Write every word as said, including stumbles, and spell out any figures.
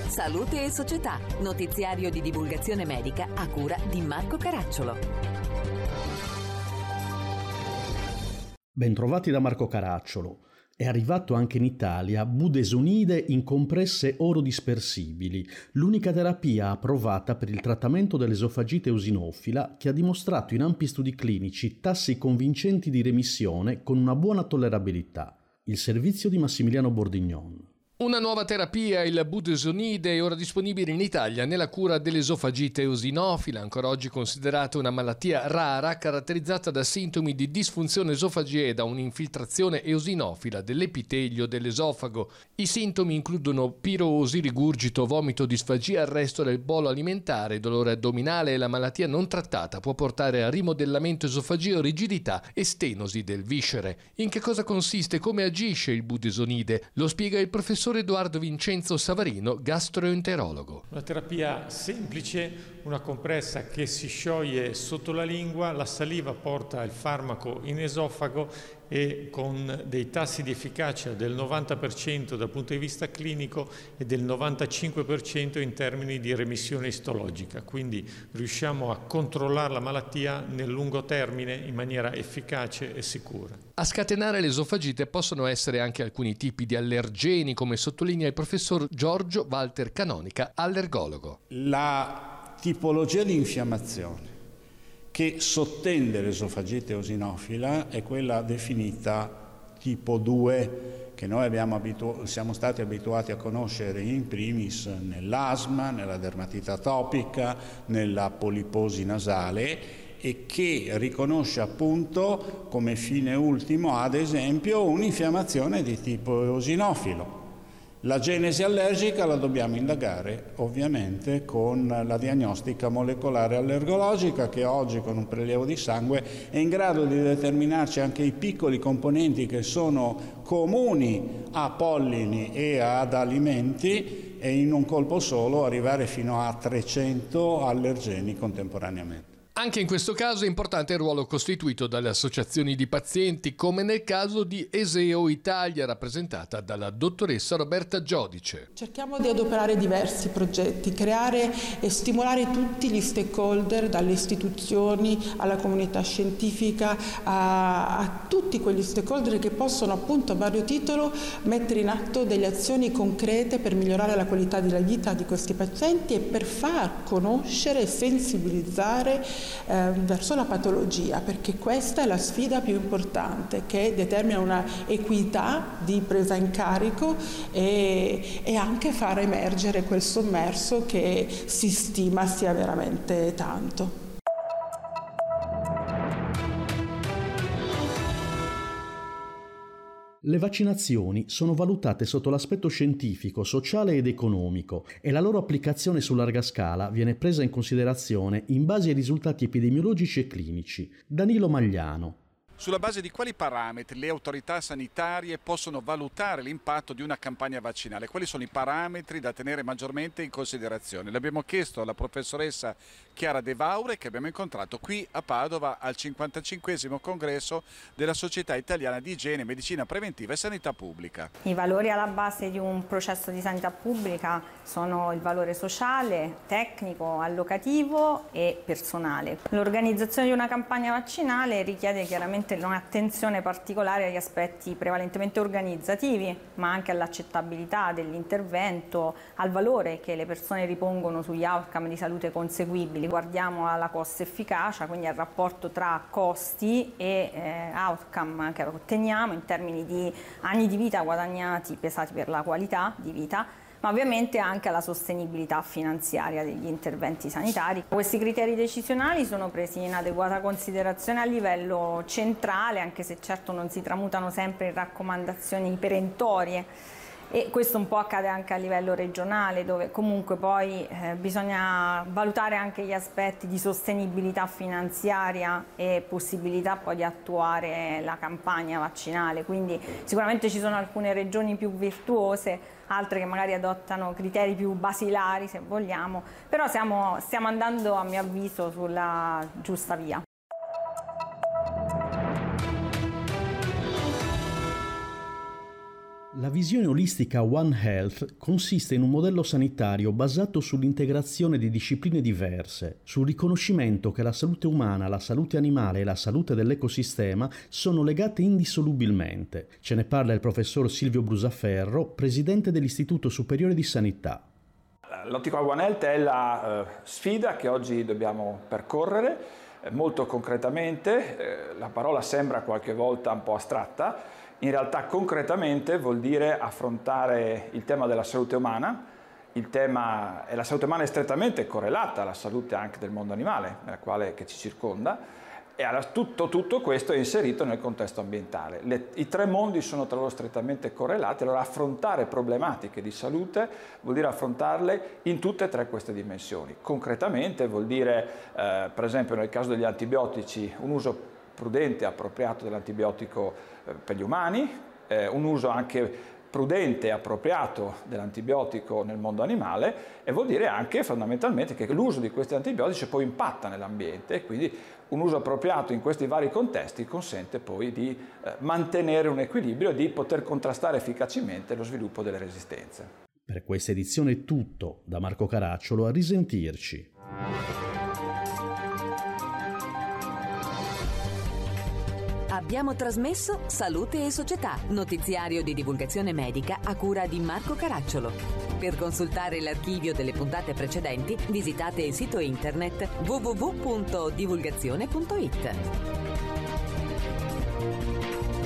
Salute e Società, notiziario di divulgazione medica a cura di Marco Caracciolo. Bentrovati da Marco Caracciolo. È arrivato anche in Italia budesonide in compresse orodispersibili, l'unica terapia approvata per il trattamento dell'esofagite eosinofila che ha dimostrato in ampi studi clinici tassi convincenti di remissione con una buona tollerabilità. Il servizio di Massimiliano Bordignon. Una nuova terapia, il budesonide, è ora disponibile in Italia nella cura dell'esofagite eosinofila, ancora oggi considerata una malattia rara caratterizzata da sintomi di disfunzione esofagica e da un'infiltrazione eosinofila dell'epitelio dell'esofago. I sintomi includono pirosi, rigurgito, vomito, disfagia, arresto del bolo alimentare, dolore addominale e la malattia non trattata può portare a rimodellamento esofageo, rigidità e stenosi del viscere. In che cosa consiste e come agisce il budesonide? Lo spiega il professor Edoardo Vincenzo Savarino, gastroenterologo. Una terapia semplice, una compressa che si scioglie sotto la lingua, la saliva porta il farmaco in esofago e con dei tassi di efficacia del novanta per cento dal punto di vista clinico e del novantacinque per cento in termini di remissione istologica. Quindi riusciamo a controllare la malattia nel lungo termine in maniera efficace e sicura. A scatenare l'esofagite possono essere anche alcuni tipi di allergeni, come sottolinea il professor Giorgio Walter Canonica, allergologo. La tipologia di infiammazione che sottende l'esofagite eosinofila è quella definita tipo due, che noi abbiamo abitu- siamo stati abituati a conoscere in primis nell'asma, nella dermatite atopica, nella poliposi nasale, e che riconosce appunto come fine ultimo, ad esempio, un'infiammazione di tipo eosinofilo. La genesi allergica la dobbiamo indagare ovviamente con la diagnostica molecolare allergologica, che oggi con un prelievo di sangue è in grado di determinarci anche i piccoli componenti che sono comuni a pollini e ad alimenti, e in un colpo solo arrivare fino a trecento allergeni contemporaneamente. Anche in questo caso è importante il ruolo costituito dalle associazioni di pazienti, come nel caso di Eseo Italia, rappresentata dalla dottoressa Roberta Giodice. Cerchiamo di adoperare diversi progetti, creare e stimolare tutti gli stakeholder, dalle istituzioni alla comunità scientifica, a, a tutti quegli stakeholder che possono appunto a vario titolo mettere in atto delle azioni concrete per migliorare la qualità della vita di questi pazienti e per far conoscere e sensibilizzare Eh, verso la patologia, perché questa è la sfida più importante, che determina una equità di presa in carico e, e anche far emergere quel sommerso che si stima sia veramente tanto. Le vaccinazioni sono valutate sotto l'aspetto scientifico, sociale ed economico e la loro applicazione su larga scala viene presa in considerazione in base ai risultati epidemiologici e clinici. Danilo Magliano. Sulla base di quali parametri le autorità sanitarie possono valutare l'impatto di una campagna vaccinale? Quali sono i parametri da tenere maggiormente in considerazione? L'abbiamo chiesto alla professoressa Chiara De Vaure, che abbiamo incontrato qui a Padova al cinquantacinquesimo congresso della Società Italiana di Igiene, Medicina Preventiva e Sanità Pubblica. I valori alla base di un processo di sanità pubblica sono il valore sociale, tecnico, allocativo e personale. L'organizzazione di una campagna vaccinale richiede chiaramente un'attenzione particolare agli aspetti prevalentemente organizzativi, ma anche all'accettabilità dell'intervento, al valore che le persone ripongono sugli outcome di salute conseguibili. Guardiamo alla cost efficacia, quindi al rapporto tra costi e eh, outcome che otteniamo in termini di anni di vita guadagnati pesati per la qualità di vita, ma ovviamente anche alla sostenibilità finanziaria degli interventi sanitari. Questi criteri decisionali sono presi in adeguata considerazione a livello centrale, anche se certo non si tramutano sempre in raccomandazioni perentorie. E questo un po' accade anche a livello regionale, dove comunque poi eh, bisogna valutare anche gli aspetti di sostenibilità finanziaria e possibilità poi di attuare la campagna vaccinale. Quindi sicuramente ci sono alcune regioni più virtuose, altre che magari adottano criteri più basilari, se vogliamo, però siamo, stiamo andando, a mio avviso, sulla giusta via. La visione olistica One Health consiste in un modello sanitario basato sull'integrazione di discipline diverse, sul riconoscimento che la salute umana, la salute animale e la salute dell'ecosistema sono legate indissolubilmente. Ce ne parla il professor Silvio Brusaferro, presidente dell'Istituto Superiore di Sanità. L'ottica One Health è la eh, sfida che oggi dobbiamo percorrere, eh, molto concretamente. Eh, la parola sembra qualche volta un po' astratta. In realtà concretamente vuol dire affrontare il tema della salute umana, il tema, e la salute umana è strettamente correlata alla salute anche del mondo animale, nella quale, che ci circonda, e alla, tutto, tutto questo è inserito nel contesto ambientale. Le, I tre mondi sono tra loro strettamente correlati, allora affrontare problematiche di salute vuol dire affrontarle in tutte e tre queste dimensioni. Concretamente vuol dire, eh, per esempio nel caso degli antibiotici, un uso prudente e appropriato dell'antibiotico eh, per gli umani, eh, un uso anche prudente e appropriato dell'antibiotico nel mondo animale, e vuol dire anche fondamentalmente che l'uso di questi antibiotici poi impatta nell'ambiente, e quindi un uso appropriato in questi vari contesti consente poi di eh, mantenere un equilibrio e di poter contrastare efficacemente lo sviluppo delle resistenze. Per questa edizione è tutto, da Marco Caracciolo, a risentirci. Abbiamo trasmesso Salute e Società, notiziario di divulgazione medica a cura di Marco Caracciolo. Per consultare l'archivio delle puntate precedenti, visitate il sito internet w w w punto divulgazione punto i t.